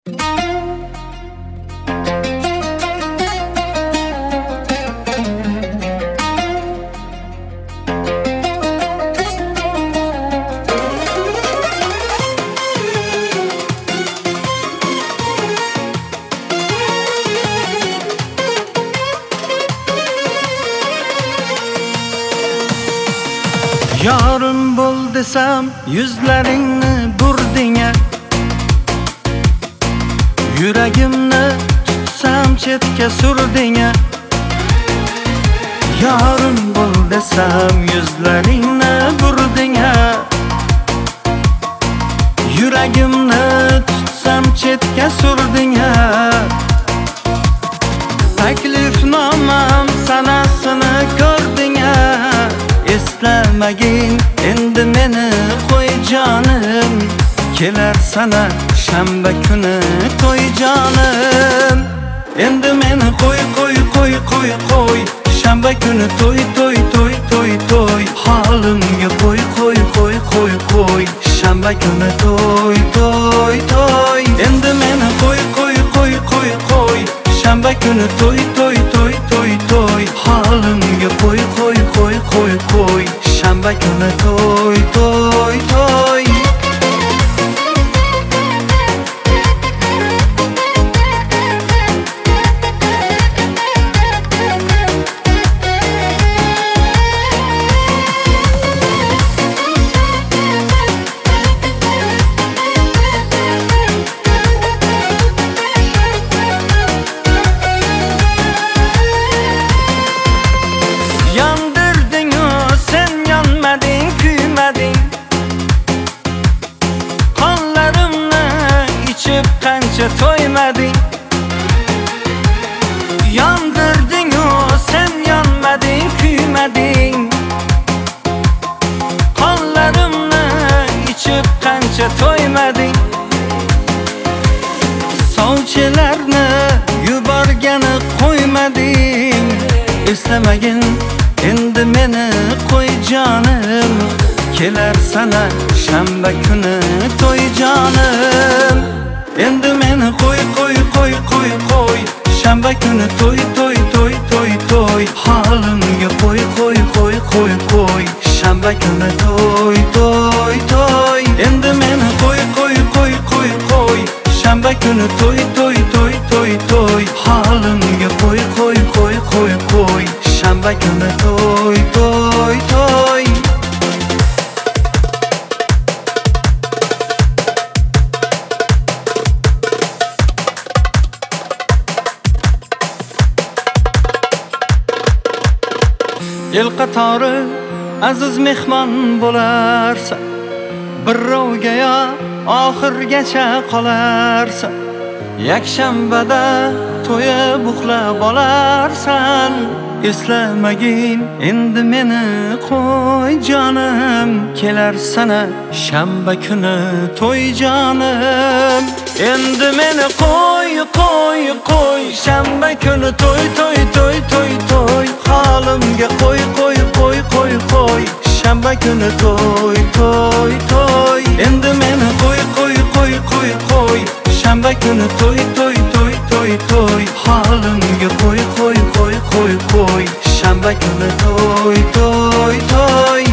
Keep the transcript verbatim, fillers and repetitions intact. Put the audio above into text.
Yorim bol desam yuzlaringni burding-a. Yuragimni tutsam chetga surding-a. Yorim bol desam yuzlaringni burding-a. Yuragimni tutsam chetga surding-a. Taklifnomam sanasini ko'rding-a. Eslamagin endi meni qo'y jonim, kelar sana shanba kuni to'y jonim. Endi meni qo'y qo'y qo'y qo'y qo'y, shanba kuni to'y to'y to'y to'y to'y. Holimga qo'y qo'y qo'y qo'y qo'y, shanba kuni to'y to'y to'y. Endi meni qo'y qo'y qo'y qo'y qo'y, shanba kuni to'y to'y to'y to'y to'y. Holimga qo'y qo'y qo'y qo'y qo'y, shanba kuni to'y to'y to'y. Qancha to'ymading, yondirding-u sen yonmading, kuymading. Qonlarimni ichib qancha to'ymading. Sovchilarni yuborgani qo'ymading. Eslamagin endi meni qo'y jonim, kelar sana shanba kuni to'y jonim. Endi meni qo'y qo'y qo'y qo'y qo'y, shanba kuni to'y to'y to'y to'y to'y. Holimga qo'y qo'y qo'y qo'y qo'y, shanba kuni to'y to'y to'y. Endi meni qo'y qo'y qo'y qo'y qo'y, shanba kuni to'y to'y to'y to'y to'y. Holimga qo'y qo'y qo'y qo'y qo'y, shanba kuni to'y to'y to'y. El qatori aziz mehmon bo'larsan, birovga yo oxirgacha qolarsan. Yakshanbada to'yib uxlab olarsan. Eslamagin endi meni qo'y jonim, kelar sana shanba kuni to'y jonim. Endi meni qo'y qo'y qo'y, shanba kuni to'y to'y to'y to'y to'y. Holimga qo'y qo'y qo'y qo'y qo'y, shanba kuni to'y to'y to'y. Endi meni qo'y qo'y qo'y qo'y qo'y, shanba kuni to'y to'y to'y to'y to'y. Holimga qo'y qo'y qo'y qo'y qo'y, shanba kuni to'y to'y to'y.